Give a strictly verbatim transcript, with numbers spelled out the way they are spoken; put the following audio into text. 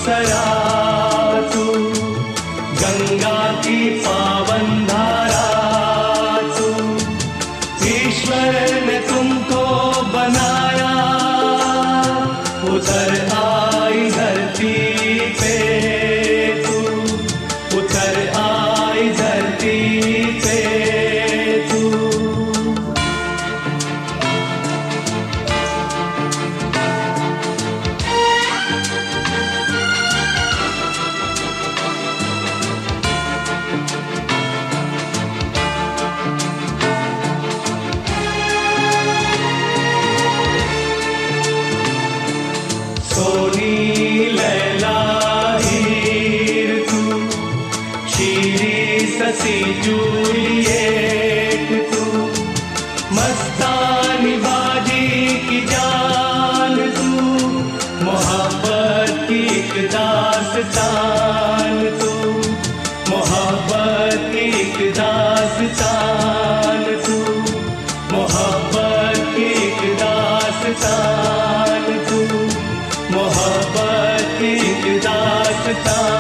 अप्सरा तू, गंगा की पावन धारा तू। ईश्वर ने तुमको बनाया, उतर आई धरती पे तू, उतर आई धरती पे तू। सोनी लैला हीर तू, शीरी ससी जूलिएट तू। मस्तानी बाजी की जान तू, मोहब्बत की एक दास्तान तू, मोहब्बत की एक दास्तान तू, मोहब्बत की एक दास्तान तू, मोहब्बत की एक दास्तान।